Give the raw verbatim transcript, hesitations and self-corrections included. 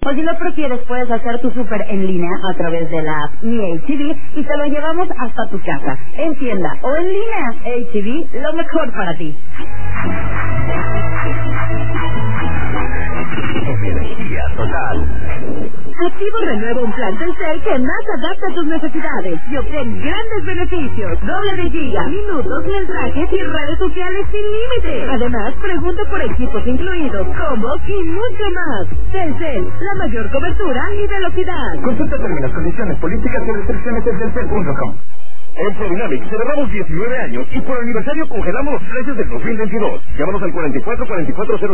O si lo prefieres, puedes hacer tu súper en línea a través de la app Mi H D y te lo llevamos hasta tu casa, en tienda o en línea. H D, lo mejor para ti. Energía total. Activo renueva un plan Telcel que más adapta a tus necesidades y obtén grandes beneficios. Doble de giga, minutos, mensajes y redes sociales sin límite. Además, pregunta por equipos incluidos, combos y mucho más. Telcel, la mayor cobertura y velocidad. Consulta términos, condiciones, políticas y restricciones en telcel punto com. En Prodynamic celebramos diecinueve años y por aniversario congelamos los precios del dos mil veintidós. Llámanos al cuarenta y cuatro cuarenta y cuatro cero